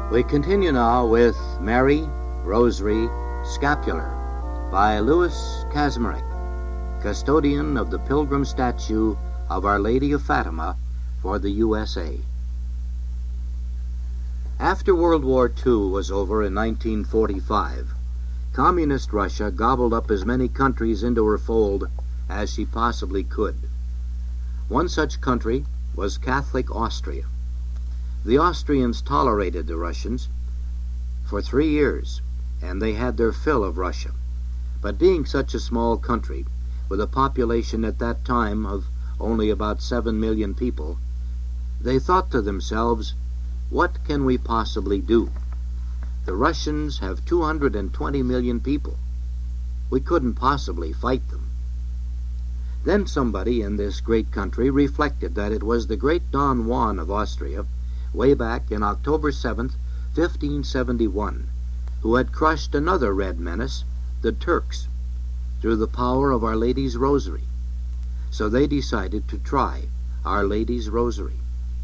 We continue now with Mary, Rosary, Scapular by Louis Kazmarek, custodian of the pilgrim statue of Our Lady of Fatima for the USA. After World War II was over in 1945, Communist Russia gobbled up as many countries into her fold as she possibly could. One such country was Catholic Austria. The Austrians tolerated the Russians for 3 years, and they had their fill of Russia. But being such a small country, with a population at that time of only about 7 million people, they thought to themselves, what can we possibly do? The Russians have 220 million people. We couldn't possibly fight them. Then somebody in this great country reflected that it was the great Don Juan of Austria, way back in October 7th, 1571, who had crushed another red menace, the Turks, through the power of Our Lady's Rosary. So they decided to try Our Lady's Rosary.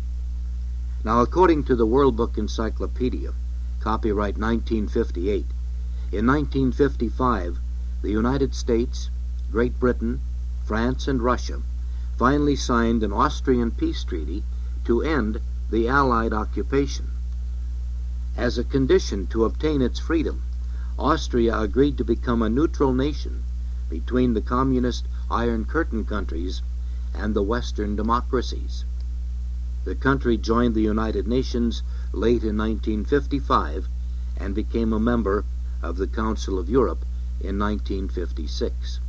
Now, according to the World Book Encyclopedia, copyright 1958, in 1955, the United States, Great Britain, France, and Russia finally signed an Austrian peace treaty to end the Allied occupation. As a condition to obtain its freedom, Austria agreed to become a neutral nation between the communist Iron Curtain countries and the Western democracies. The country joined the United Nations late in 1955 and became a member of the Council of Europe in 1956.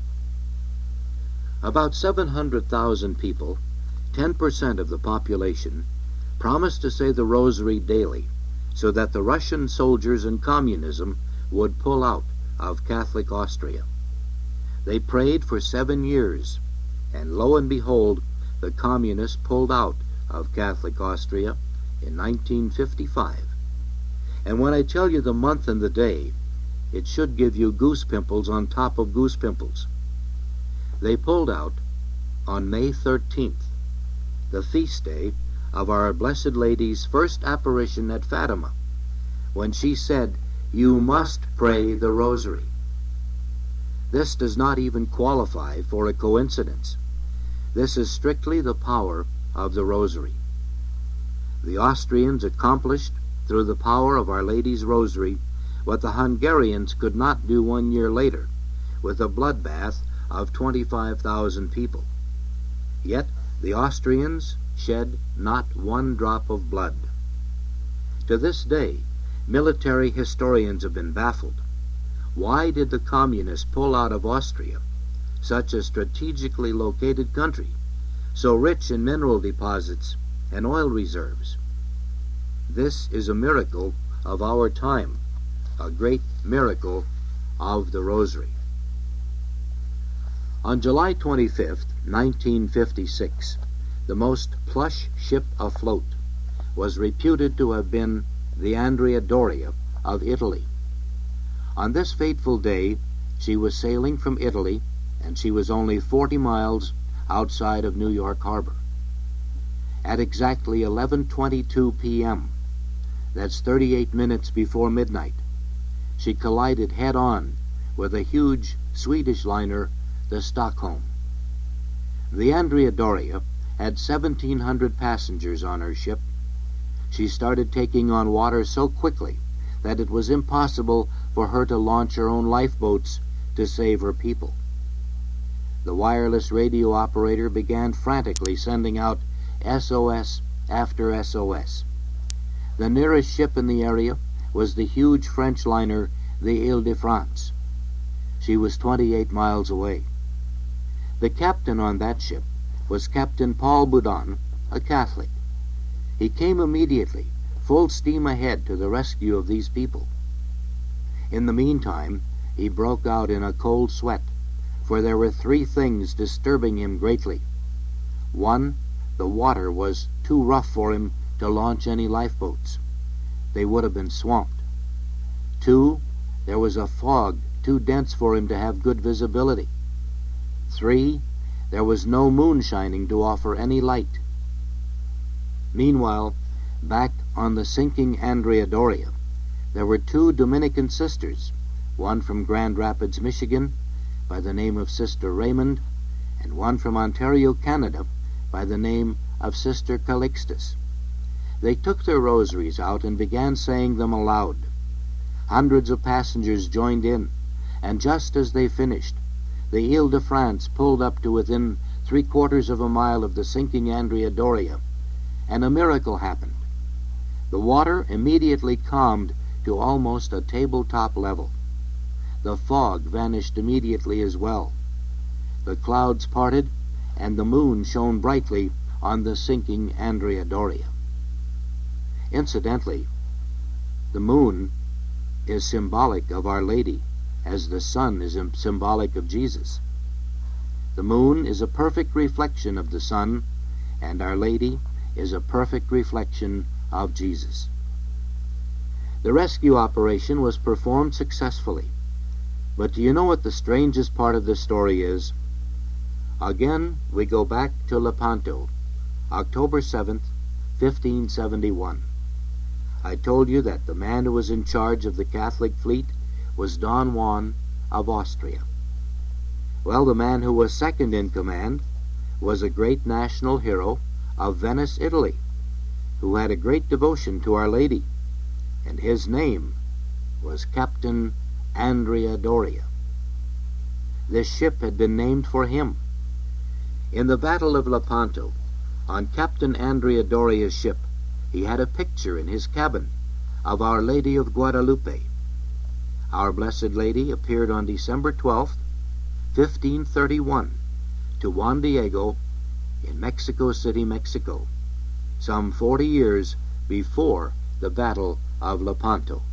About 700,000 people, 10% of the population, promised to say the Rosary daily so that the Russian soldiers and communism would pull out of Catholic Austria. They prayed for 7 years, and lo and behold, the communists pulled out of Catholic Austria in 1955. And when I tell you the month and the day, it should give you goose pimples on top of goose pimples. They pulled out on May 13th, the feast day of Our Blessed Lady's first apparition at Fatima, when she said, "You must pray the Rosary." This does not even qualify for a coincidence. This is strictly the power of the Rosary. The Austrians accomplished, through the power of Our Lady's Rosary, what the Hungarians could not do 1 year later, with a bloodbath of 25,000 people. Yet the Austrians shed not one drop of blood. To this day, military historians have been baffled. Why did the communists pull out of Austria, such a strategically located country, so rich in mineral deposits and oil reserves? This is a miracle of our time, a great miracle of the Rosary. On July 25th, 1956, the most plush ship afloat was reputed to have been the Andrea Doria of Italy. On this fateful day, she was sailing from Italy, and she was only 40 miles outside of New York Harbor. At exactly 11:22 p.m., that's 38 minutes before midnight, she collided head-on with a huge Swedish liner, the Stockholm. The Andrea Doria had 1,700 passengers on her ship. She started taking on water so quickly that it was impossible for her to launch her own lifeboats to save her people. The wireless radio operator began frantically sending out SOS after SOS. The nearest ship in the area was the huge French liner, the Ile-de-France. She was 28 miles away. The captain on that ship was Captain Paul Boudon, a Catholic. He came immediately, full steam ahead, to the rescue of these people. In the meantime, he broke out in a cold sweat, for there were 3 things disturbing him greatly. 1, the water was too rough for him to launch any lifeboats. They would have been swamped. 2, there was a fog too dense for him to have good visibility. 3, there was no moon shining to offer any light. Meanwhile, back on the sinking Andrea Doria, there were two Dominican sisters, one from Grand Rapids, Michigan, by the name of Sister Raymond, and one from Ontario, Canada, by the name of Sister Calixtus. They took their rosaries out and began saying them aloud. Hundreds of passengers joined in, and just as they finished, the Ile-de-France pulled up to within 3/4 of a mile of the sinking Andrea Doria, and a miracle happened. The water immediately calmed to almost a tabletop level. The fog vanished immediately as well. The clouds parted, and the moon shone brightly on the sinking Andrea Doria. Incidentally, the moon is symbolic of Our Lady, as the sun is symbolic of Jesus. The moon is a perfect reflection of the sun, and Our Lady is a perfect reflection of Jesus. The rescue operation was performed successfully. But do you know what the strangest part of the story is? Again, we go back to Lepanto, October 7th, 1571. I told you that the man who was in charge of the Catholic fleet was Don Juan of Austria. Well, the man who was second in command was a great national hero of Venice, Italy, who had a great devotion to Our Lady, and his name was Captain Andrea Doria. This ship had been named for him. In the Battle of Lepanto, on Captain Andrea Doria's ship, he had a picture in his cabin of Our Lady of Guadalupe. Our Blessed Lady appeared on December 12th, 1531, to Juan Diego in Mexico City, Mexico, some 40 years before the Battle of Lepanto.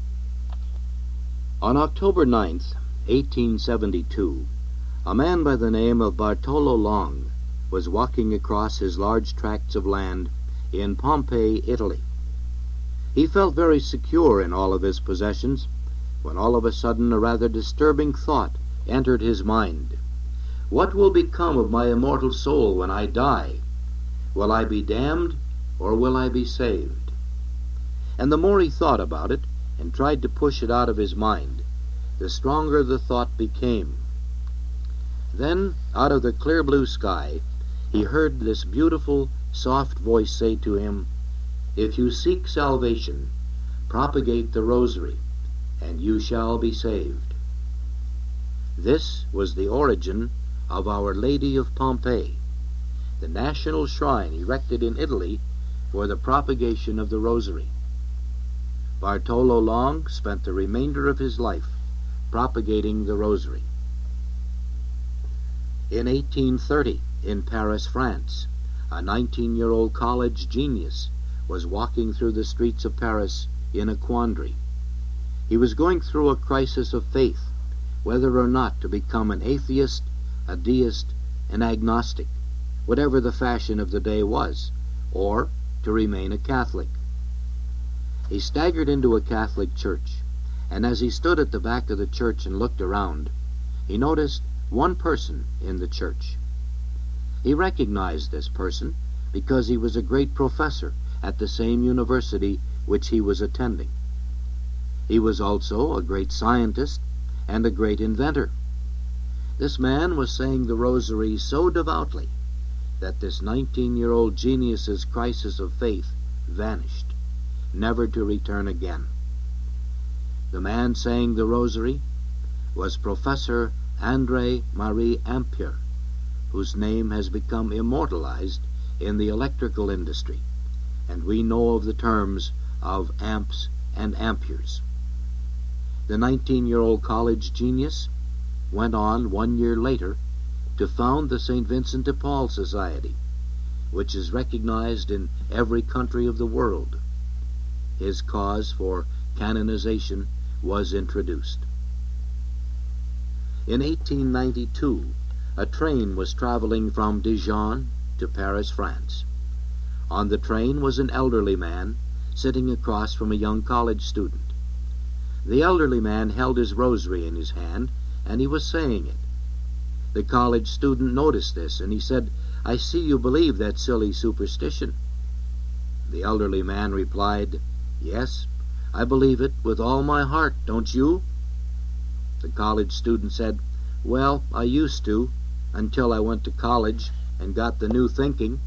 On October 9th, 1872, a man by the name of Bartolo Long was walking across his large tracts of land in Pompeii, Italy. He felt very secure in all of his possessions, when all of a sudden a rather disturbing thought entered his mind. What will become of my immortal soul when I die? Will I be damned, or will I be saved? And the more he thought about it, and tried to push it out of his mind, the stronger the thought became. Then, out of the clear blue sky, he heard this beautiful, soft voice say to him, "If you seek salvation, propagate the rosary, and you shall be saved." This was the origin of Our Lady of Pompeii, the national shrine erected in Italy for the propagation of the rosary. Bartolo Long spent the remainder of his life propagating the rosary. In 1830, in Paris, France, a 19-year-old college genius was walking through the streets of Paris in a quandary. He was going through a crisis of faith, whether or not to become an atheist, a deist, an agnostic, whatever the fashion of the day was, or to remain a Catholic. He staggered into a Catholic church, and as he stood at the back of the church and looked around, he noticed one person in the church. He recognized this person because he was a great professor at the same university which he was attending. He was also a great scientist and a great inventor. This man was saying the rosary so devoutly that this 19-year-old genius's crisis of faith vanished, never to return again. The man saying the rosary was Professor André Marie Ampère, whose name has become immortalized in the electrical industry, and we know of the terms of amps and amperes. The 19-year-old college genius went on 1 year later to found the St. Vincent de Paul Society, which is recognized in every country of the world. His cause for canonization was introduced. In 1892, a train was traveling from Dijon to Paris, France. On the train was an elderly man sitting across from a young college student. The elderly man held his rosary in his hand, and he was saying it. The college student noticed this, and he said, "I see you believe that silly superstition." The elderly man replied, "Yes, I believe it with all my heart, don't you?" The college student said, "Well, I used to, until I went to college and got the new thinking."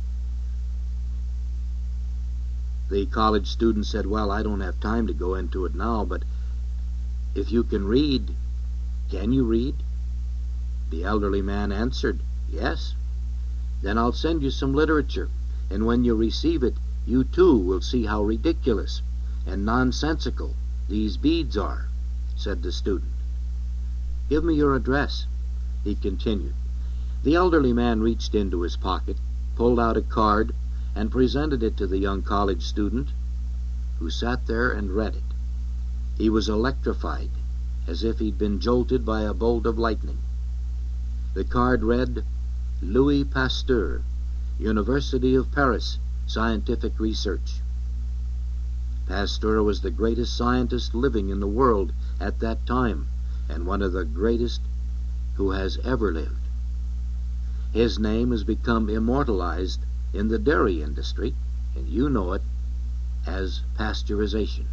The college student said, "Well, I don't have time to go into it now, but if you can read, can you read?" The elderly man answered, "Yes." "Then I'll send you some literature, and when you receive it, you too will see how ridiculous and nonsensical these beads are," said the student. "Give me your address," he continued. The elderly man reached into his pocket, pulled out a card, and presented it to the young college student, who sat there and read it. He was electrified, as if he'd been jolted by a bolt of lightning. The card read, "Louis Pasteur, University of Paris, Scientific Research." Pasteur was the greatest scientist living in the world at that time, and one of the greatest who has ever lived. His name has become immortalized in the dairy industry, and you know it as pasteurization.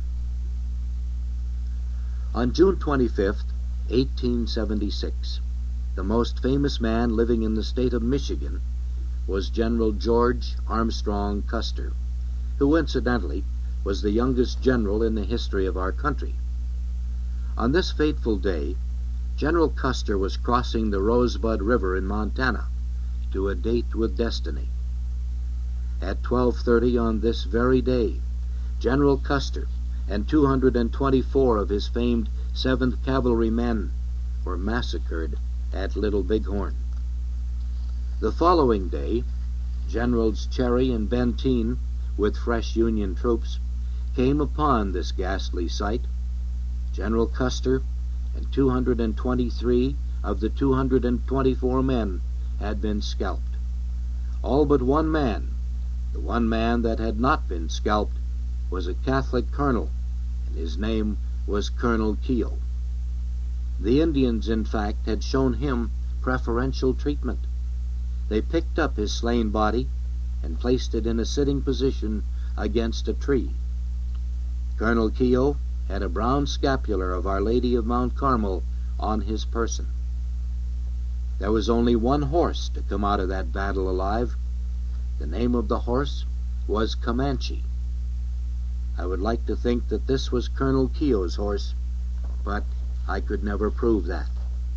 On June 25th, 1876, the most famous man living in the state of Michigan was General George Armstrong Custer, who incidentally was the youngest general in the history of our country. On this fateful day, General Custer was crossing the Rosebud River in Montana to a date with destiny. At 12:30 on this very day, General Custer and 224 of his famed 7th Cavalry men were massacred at Little Bighorn. The following day, Generals Cherry and Benteen, with fresh Union troops, came upon this ghastly sight. General Custer and 223 of the 224 men had been scalped. All but one man, the one man that had not been scalped, was a Catholic colonel, and his name was Colonel Keogh. The Indians, in fact, had shown him preferential treatment. They picked up his slain body and placed it in a sitting position against a tree. Colonel Keogh had a brown scapular of Our Lady of Mount Carmel on his person. There was only one horse to come out of that battle alive. The name of the horse was Comanche. I would like to think that this was Colonel Keogh's horse, but I could never prove that.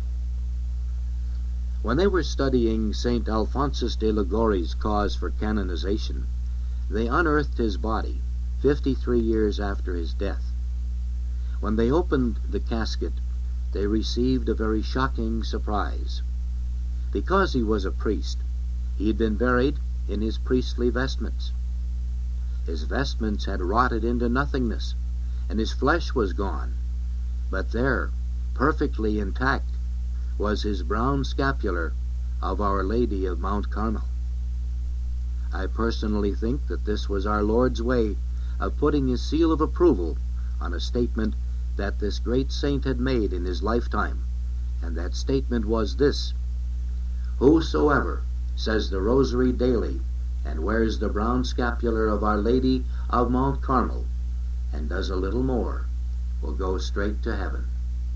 When they were studying St. Alphonsus de Liguori's cause for canonization, they unearthed his body 53 years after his death. When they opened the casket, they received a very shocking surprise. Because he was a priest, he had been buried in his priestly vestments. His vestments had rotted into nothingness, and his flesh was gone. But there, perfectly intact, was his brown scapular of Our Lady of Mount Carmel. I personally think that this was our Lord's way of putting his seal of approval on a statement that this great saint had made in his lifetime, and that statement was this: "Whosoever says the rosary daily and wears the brown scapular of Our Lady of Mount Carmel and does a little more will go straight to heaven."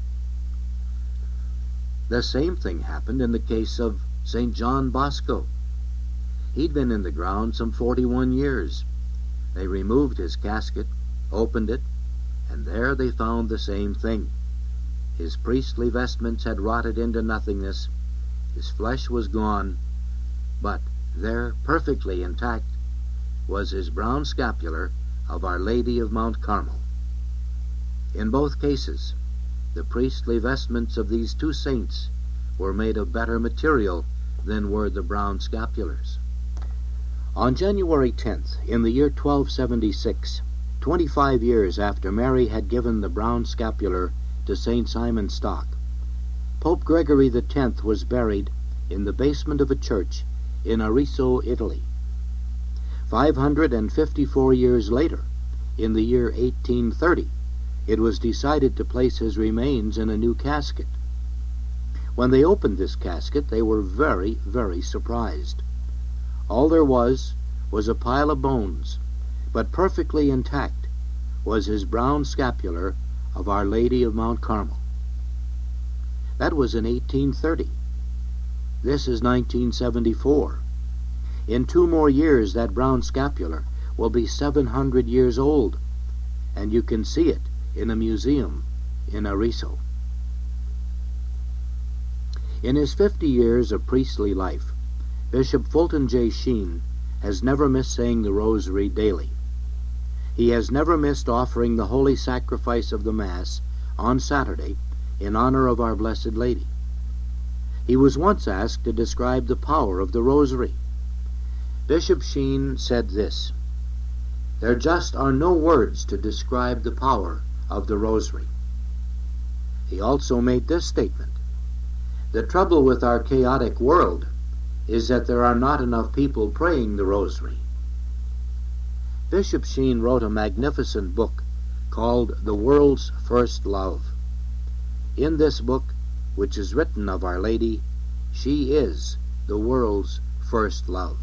The same thing happened in the case of St. John Bosco. He'd been in the ground some 41 years. They removed his casket, opened it, and there they found the same thing. His priestly vestments had rotted into nothingness, his flesh was gone, but there, perfectly intact, was his brown scapular of Our Lady of Mount Carmel. In both cases, the priestly vestments of these two saints were made of better material than were the brown scapulars. On January 10th, in the year 1276, 25 years after Mary had given the brown scapular to St. Simon Stock, Pope Gregory X was buried in the basement of a church in Arezzo, Italy. 554 years later, in the year 1830, it was decided to place his remains in a new casket. When they opened this casket, they were very, very surprised. All there was a pile of bones, but perfectly intact was his brown scapular of Our Lady of Mount Carmel. That was in 1830. This is 1974. In 2 more years, that brown scapular will be 700 years old, and you can see it in a museum in Arezzo. In his 50 years of priestly life, Bishop Fulton J. Sheen has never missed saying the Rosary daily. He has never missed offering the holy sacrifice of the Mass on Saturday in honor of Our Blessed Lady. He was once asked to describe the power of the Rosary. Bishop Sheen said this: "There just are no words to describe the power of the Rosary." He also made this statement: "The trouble with our chaotic world is that there are not enough people praying the Rosary." Bishop Sheen wrote a magnificent book called The World's First Love. In this book, which is written of Our Lady, she is the world's first love.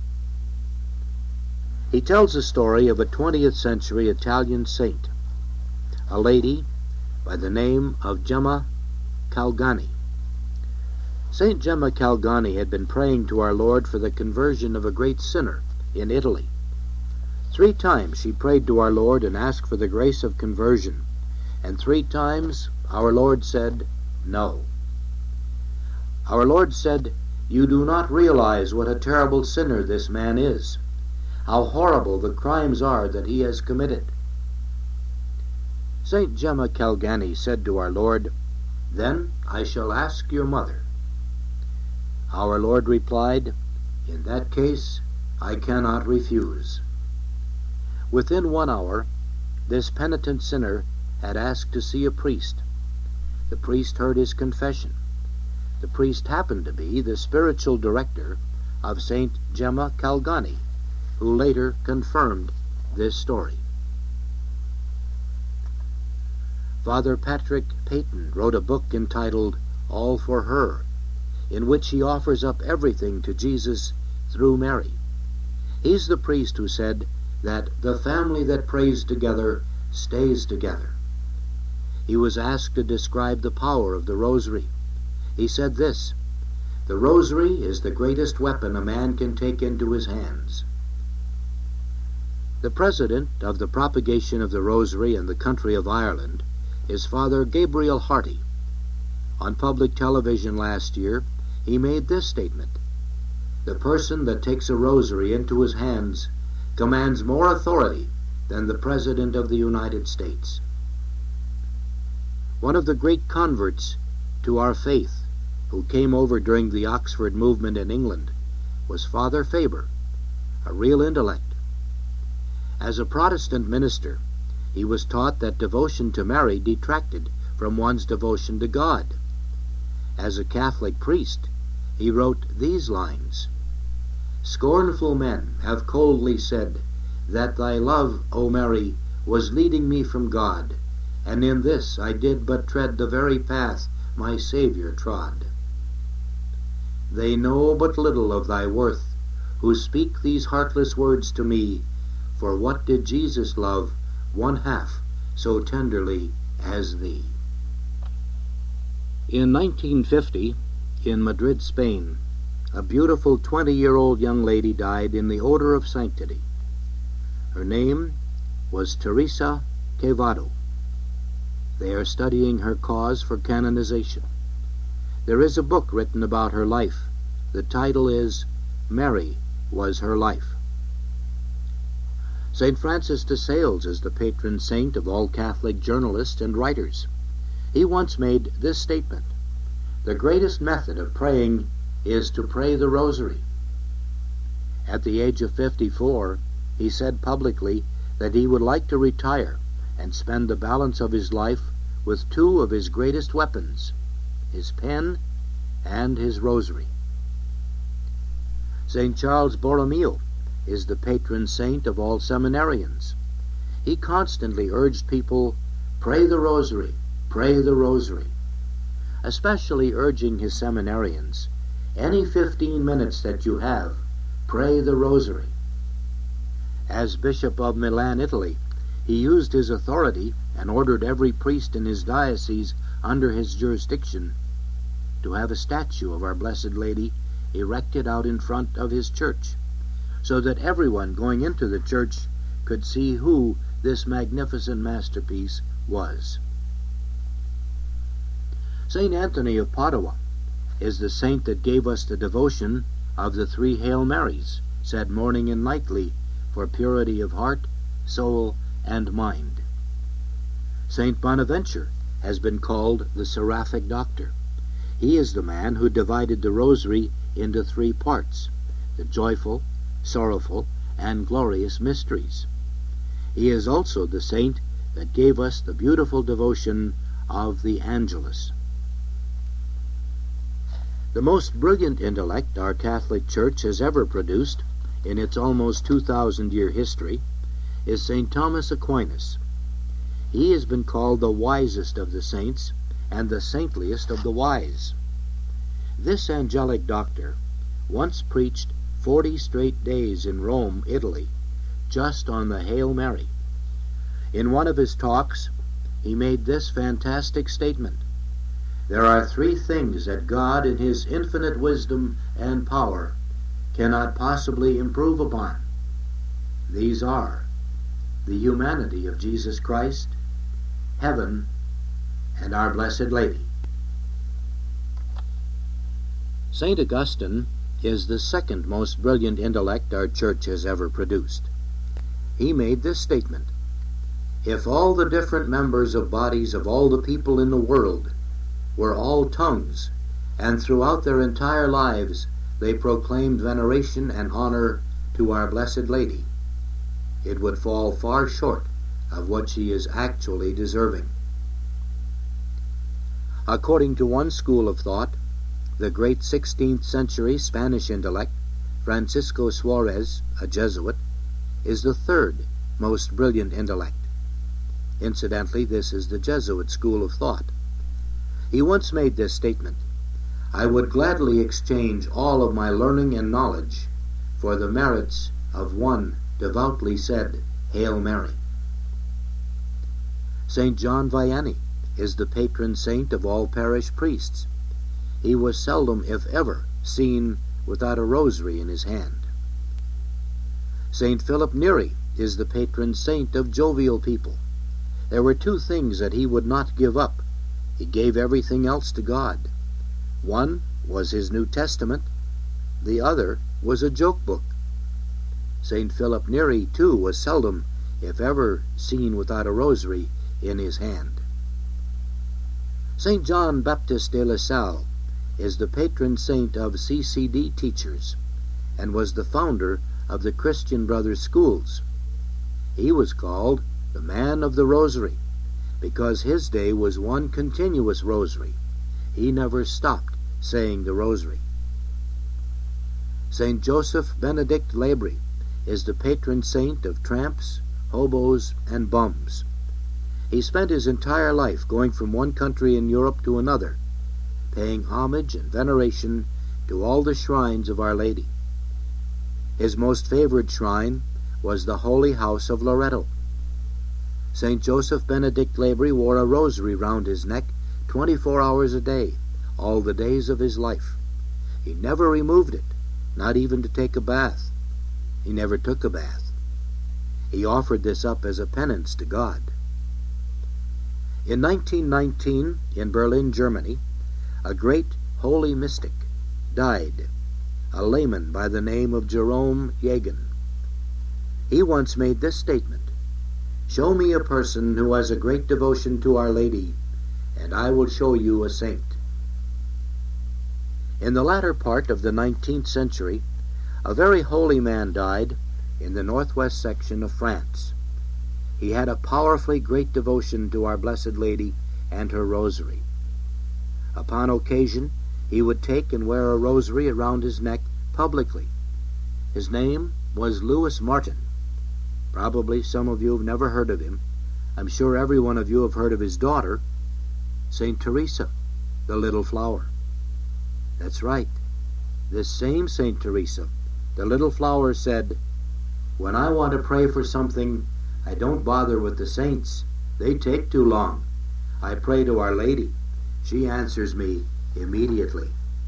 He tells the story of a 20th century Italian saint, a lady by the name of Gemma Calgani. Saint Gemma Calgani had been praying to our Lord for the conversion of a great sinner in Italy. 3 times she prayed to our Lord and asked for the grace of conversion, and 3 times our Lord said, "No." Our Lord said, "You do not realize what a terrible sinner this man is, how horrible the crimes are that he has committed." Saint Gemma Calgani said to our Lord, "Then I shall ask your mother." Our Lord replied, "In that case, I cannot refuse." Within 1 hour, this penitent sinner had asked to see a priest. The priest heard his confession. The priest happened to be the spiritual director of Saint Gemma Calgani, who later confirmed this story. Father Patrick Peyton wrote a book entitled All for Her, in which he offers up everything to Jesus through Mary. He's the priest who said that the family that prays together stays together. He was asked to describe the power of the Rosary. He said this: "The Rosary is the greatest weapon a man can take into his hands." The president of the propagation of the Rosary in the country of Ireland is Father Gabriel Harty. On public television last year, he made this statement: "The person that takes a rosary into his hands commands more authority than the President of the United States." One of the great converts to our faith who came over during the Oxford movement in England was Father Faber, a real intellect. As a Protestant minister, he was taught that devotion to Mary detracted from one's devotion to God. As a Catholic priest, he wrote these lines: "Scornful men have coldly said that thy love, O Mary, was leading me from God, and in this I did but tread the very path my Saviour trod. They know but little of thy worth, who speak these heartless words to me, for what did Jesus love 1/2 so tenderly as thee?" In 1950, in Madrid, Spain, a beautiful 20-year-old young lady died in the odor of sanctity. Her name was Teresa Quevedo. They are studying her cause for canonization. There is a book written about her life. The title is Mary Was Her Life. St. Francis de Sales is the patron saint of all Catholic journalists and writers. He once made this statement: "The greatest method of praying is to pray the Rosary." At the age of 54, he said publicly that he would like to retire and spend the balance of his life with 2 of his greatest weapons, his pen and his Rosary. St. Charles Borromeo is the patron saint of all seminarians. He constantly urged people, "Pray the Rosary, pray the Rosary," especially urging his seminarians, "Any 15 minutes that you have, pray the Rosary." As Bishop of Milan, Italy, he used his authority and ordered every priest in his diocese under his jurisdiction to have a statue of Our Blessed Lady erected out in front of his church, so that everyone going into the church could see who this magnificent masterpiece was. St. Anthony of Padua is the saint that gave us the devotion of the 3 Hail Marys, said morning and nightly, for purity of heart, soul, and mind. St. Bonaventure has been called the Seraphic Doctor. He is the man who divided the rosary into 3 parts, the joyful, sorrowful, and glorious mysteries. He is also the saint that gave us the beautiful devotion of the Angelus. The most brilliant intellect our Catholic Church has ever produced in its almost 2,000-year history is St. Thomas Aquinas. He has been called the wisest of the saints and the saintliest of the wise. This angelic doctor once preached 40 straight days in Rome, Italy, just on the Hail Mary. In one of his talks, he made this fantastic statement: "There are 3 things that God, in his infinite wisdom and power, cannot possibly improve upon. These are the humanity of Jesus Christ, heaven, and Our Blessed Lady." St. Augustine is the second most brilliant intellect our Church has ever produced. He made this statement: "If all the different members of bodies of all the people in the world were all tongues, and throughout their entire lives they proclaimed veneration and honor to Our Blessed Lady, it would fall far short of what she is actually deserving." According to one school of thought, the great 16th century Spanish intellect, Francisco Suarez, a Jesuit, is the 3rd most brilliant intellect. Incidentally, this is the Jesuit school of thought. He once made this statement: "I would gladly exchange all of my learning and knowledge for the merits of one devoutly said Hail Mary." St. John Vianney is the patron saint of all parish priests. He was seldom, if ever, seen without a rosary in his hand. St. Philip Neri is the patron saint of jovial people. There were 2 things that he would not give up. He gave everything else to God. One was his New Testament. The other was a joke book. St. Philip Neri, too, was seldom, if ever, seen without a rosary in his hand. St. John Baptist de La Salle is the patron saint of CCD teachers and was the founder of the Christian Brothers schools. He was called the Man of the Rosary because his day was one continuous rosary. He never stopped saying the rosary. St. Joseph Benedict Labry is the patron saint of tramps, hobos, and bums. He spent his entire life going from one country in Europe to another, paying homage and veneration to all the shrines of Our Lady. His most favored shrine was the Holy House of Loreto. St. Joseph Benedict Labry wore a rosary round his neck 24 hours a day, all the days of his life. He never removed it, not even to take a bath. He never took a bath. He offered this up as a penance to God. In 1919, in Berlin, Germany, a great holy mystic died, a layman by the name of Jerome Jagen. He once made this statement: "Show me a person who has a great devotion to Our Lady, and I will show you a saint." In the latter part of the 19th century, a very holy man died in the northwest section of France. He had a powerfully great devotion to Our Blessed Lady and her rosary. Upon occasion, he would take and wear a rosary around his neck publicly. His name was Louis Martin. Probably some of you have never heard of him. I'm sure every one of you have heard of his daughter, St. Teresa, the Little Flower. That's right. This same St. Teresa, the Little Flower, said, When I want to pray for something, I don't bother with the saints. They take too long. I pray to Our Lady. She answers me immediately.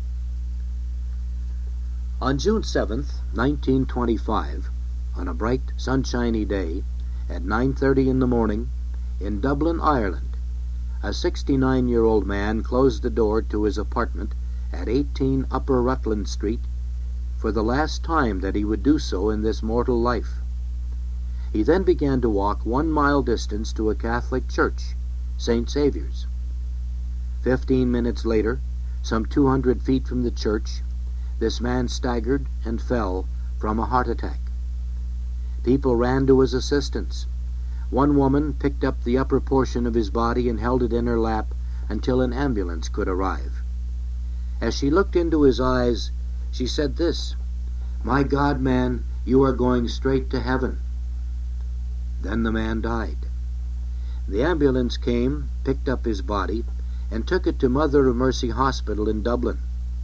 On June 7th, 1925, on a bright, sunshiny day, at 9:30 in the morning, in Dublin, Ireland, a 69-year-old man closed the door to his apartment at 18 Upper Rutland Street for the last time that he would do so in this mortal life. He then began to walk 1 mile distance to a Catholic church, St. Saviour's. 15 minutes later, some 200 feet from the church, this man staggered and fell from a heart attack. People ran to his assistance. One woman picked up the upper portion of his body and held it in her lap until an ambulance could arrive. As she looked into his eyes, she said this, "My God, man, you are going straight to heaven." Then the man died. The ambulance came, picked up his body, and took it to Mother of Mercy Hospital in Dublin.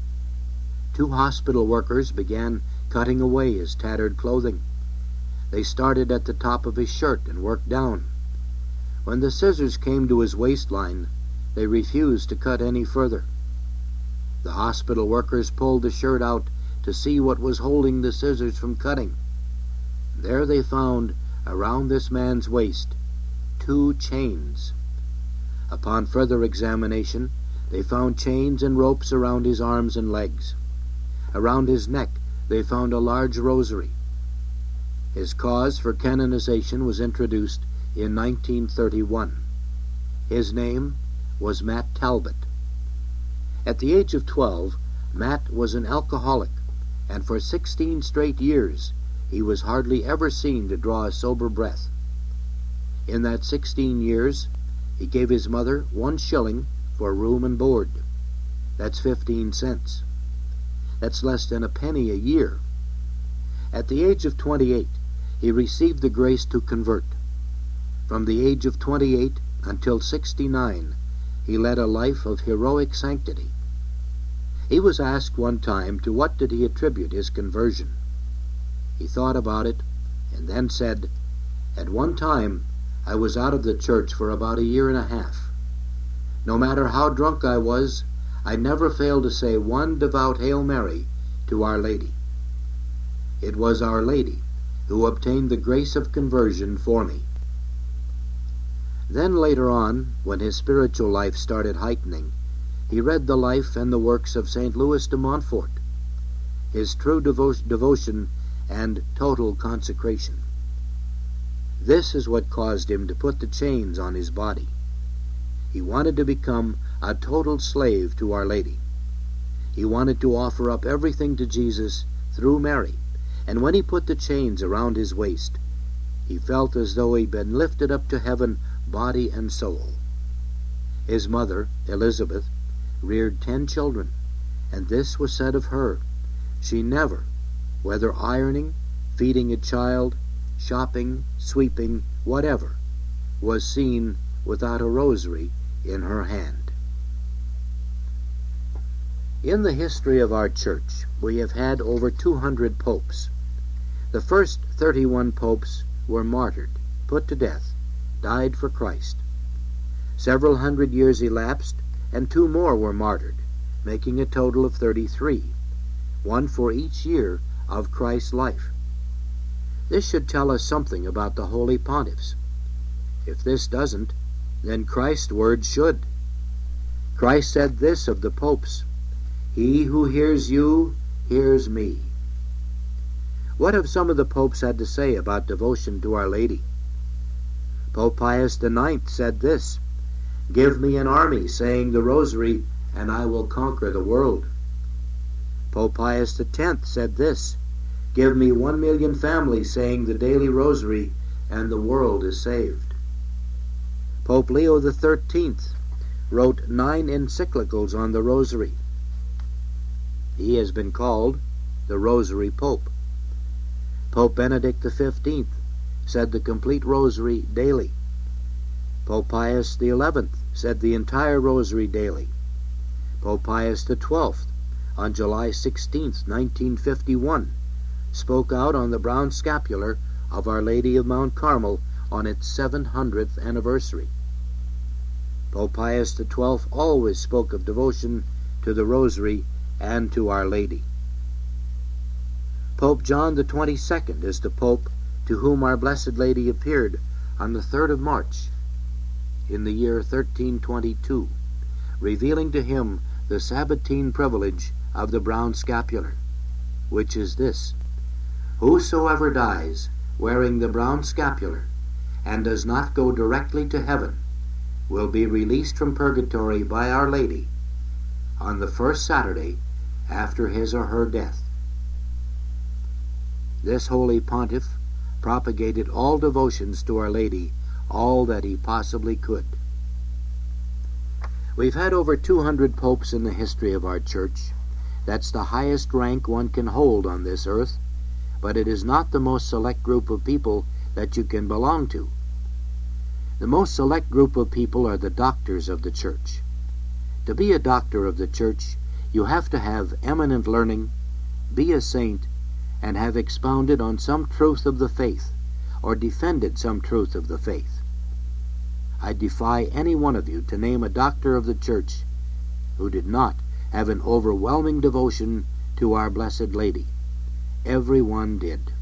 2 hospital workers began cutting away his tattered clothing. They started at the top of his shirt and worked down. When the scissors came to his waistline, they refused to cut any further. The hospital workers pulled the shirt out to see what was holding the scissors from cutting. There they found, around this man's waist, 2 chains. Upon further examination, they found chains and ropes around his arms and legs. Around his neck, they found a large rosary. His cause for canonization was introduced in 1931. His name was Matt Talbot. At the age of 12, Matt was an alcoholic, and for 16 straight years he was hardly ever seen to draw a sober breath. In that 16 years, he gave his mother 1 shilling for room and board. That's 15 cents. That's less than a penny a year. At the age of 28, he received the grace to convert. From the age of 28 until 69, he led a life of heroic sanctity. He was asked one time to what did he attribute his conversion. He thought about it and then said, "At one time, I was out of the church for about a year and a half. No matter how drunk I was, I never failed to say 1 devout Hail Mary to Our Lady. It was Our Lady who obtained the grace of conversion for me." Then later on, when his spiritual life started heightening, he read the life and the works of St. Louis de Montfort, his true devotion and total consecration. This is what caused him to put the chains on his body. He wanted to become a total slave to Our Lady. He wanted to offer up everything to Jesus through Mary, and when he put the chains around his waist, he felt as though he'd been lifted up to heaven, body and soul. His mother, Elizabeth, reared 10 children, and this was said of her: she never, whether ironing, feeding a child, shopping, sweeping, whatever, was seen without a rosary in her hand. In the history of our church, we have had over 200 popes. The first 31 popes were martyred, put to death, died for Christ. Several hundred years elapsed, and 2 more were martyred, making a total of 33, 1 for each year of Christ's life. This should tell us something about the holy pontiffs. If this doesn't, then Christ's words should. Christ said this of the popes: "He who hears you, hears me." What have some of the popes had to say about devotion to Our Lady? Pope Pius IX said this: "Give me an army saying the rosary, and I will conquer the world." Pope Pius X said this: "Give me 1 million families saying the daily rosary, and the world is saved." Pope Leo XIII wrote 9 encyclicals on the rosary. He has been called the Rosary Pope. Pope Benedict XV said the complete rosary daily. Pope Pius XI said the entire rosary daily. Pope Pius XII, on July 16, 1951, spoke out on the brown scapular of Our Lady of Mount Carmel on its 700th anniversary. Pope Pius XII always spoke of devotion to the Rosary and to Our Lady. Pope John the 22nd is the Pope to whom Our Blessed Lady appeared on the 3rd of March in the year 1322, revealing to him the Sabbatine privilege of the brown scapular, which is this: whosoever dies wearing the brown scapular and does not go directly to heaven will be released from purgatory by Our Lady on the first Saturday after his or her death. This holy pontiff propagated all devotions to Our Lady all that he possibly could. We've had over 200 popes in the history of our church. That's the highest rank one can hold on this earth, but it is not the most select group of people that you can belong to. The most select group of people are the doctors of the church. To be a doctor of the church, you have to have eminent learning, be a saint, and have expounded on some truth of the faith, or defended some truth of the faith. I defy any one of you to name a doctor of the church who did not have an overwhelming devotion to Our Blessed Lady. Every one did.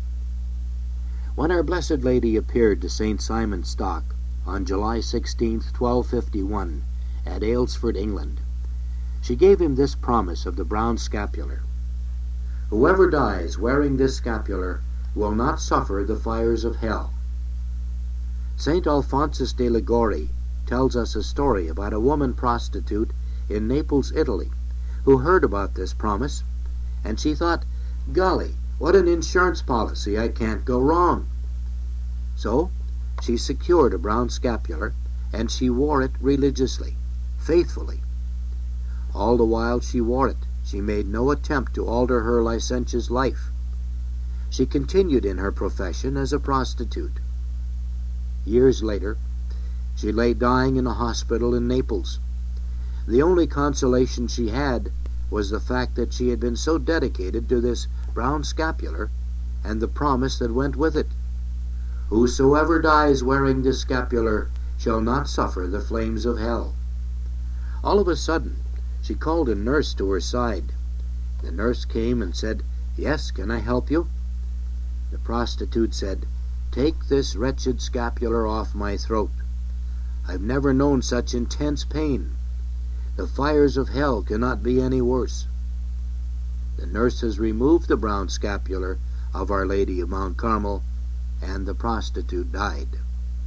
When Our Blessed Lady appeared to St. Simon Stock on July 16, 1251, at Aylesford, England, she gave him this promise of the brown scapular: whoever dies wearing this scapular will not suffer the fires of hell. St. Alphonsus de Liguori tells us a story about a woman prostitute in Naples, Italy, who heard about this promise, and she thought, golly, what an insurance policy, I can't go wrong. So she secured a brown scapular, and she wore it religiously, faithfully. All the while she wore it, she made no attempt to alter her licentious life. She continued in her profession as a prostitute. Years later, she lay dying in a hospital in Naples. The only consolation she had was the fact that she had been so dedicated to this brown scapular and the promise that went with it: whosoever dies wearing this scapular shall not suffer the flames of hell. All of a sudden, she called a nurse to her side. The nurse came and said, "Yes, can I help you?" The prostitute said, "Take this wretched scapular off my throat. I've never known such intense pain. The fires of hell cannot be any worse." The nurses removed the brown scapular of Our Lady of Mount Carmel, and the prostitute died.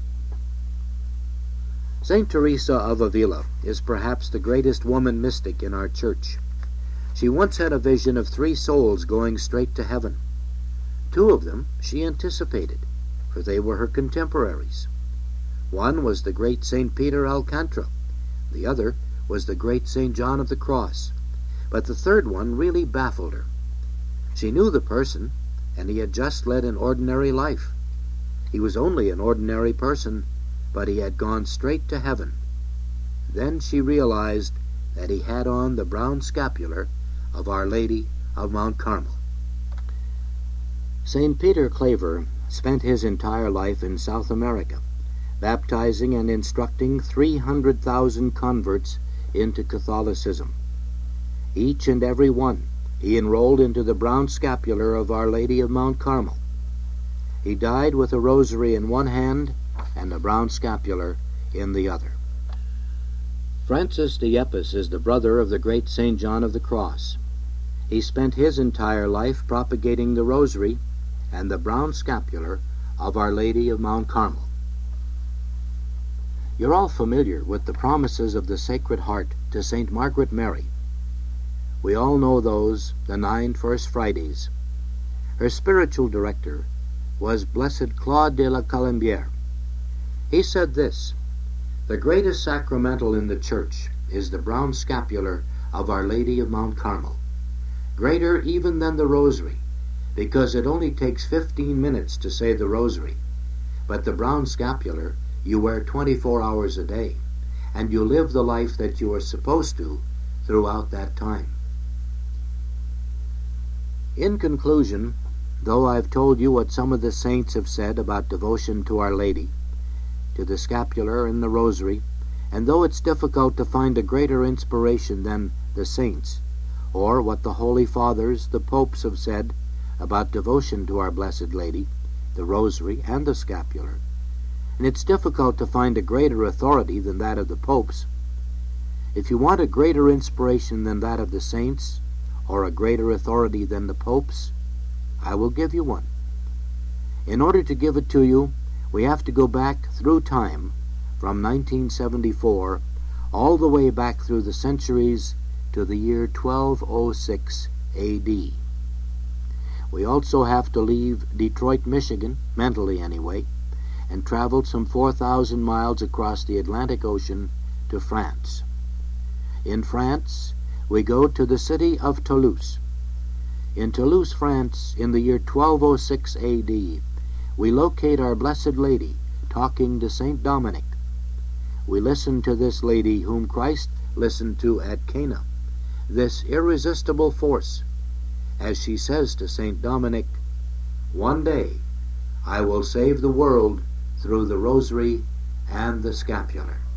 St. Teresa of Avila is perhaps the greatest woman mystic in our church. She once had a vision of 3 souls going straight to heaven. 2 of them she anticipated, for they were her contemporaries. One was the great St. Peter Alcantara. The other was the great St. John of the Cross. But the 3rd one really baffled her. She knew the person, and he had just led an ordinary life. He was only an ordinary person, but he had gone straight to heaven. Then she realized that he had on the brown scapular of Our Lady of Mount Carmel. St. Peter Claver spent his entire life in South America, baptizing and instructing 300,000 converts into Catholicism. Each and every one he enrolled into the brown scapular of Our Lady of Mount Carmel. He died with a rosary in one hand and a brown scapular in the other. Francis de Yepes is the brother of the great St. John of the Cross. He spent his entire life propagating the rosary and the brown scapular of Our Lady of Mount Carmel. You're all familiar with the promises of the Sacred Heart to St. Margaret Mary. We all know those, the 9 First Fridays. Her spiritual director was Blessed Claude de la Colombière. He said this: "The greatest sacramental in the Church is the brown scapular of Our Lady of Mount Carmel, greater even than the Rosary, because it only takes 15 minutes to say the Rosary, but the brown scapular you wear 24 hours a day, and you live the life that you are supposed to throughout that time." In conclusion, Though I've told you what some of the saints have said about devotion to Our Lady, to the scapular and the rosary, and though it's difficult to find a greater inspiration than the saints, or what the Holy Fathers, the popes, have said about devotion to Our Blessed Lady, the rosary, and the scapular, and it's difficult to find a greater authority than that of the popes, if you want a greater inspiration than that of the saints, or a greater authority than the popes, I will give you one. In order to give it to you, we have to go back through time, from 1974, all the way back through the centuries to the year 1206 A.D. We also have to leave Detroit, Michigan, mentally anyway, and travel some 4,000 miles across the Atlantic Ocean to France. In France, we go to the city of Toulouse. In Toulouse, France, in the year 1206 A.D., we locate Our Blessed Lady talking to St. Dominic. We listen to this lady whom Christ listened to at Cana, this irresistible force, as she says to St. Dominic, "One day I will save the world through the rosary and the scapular."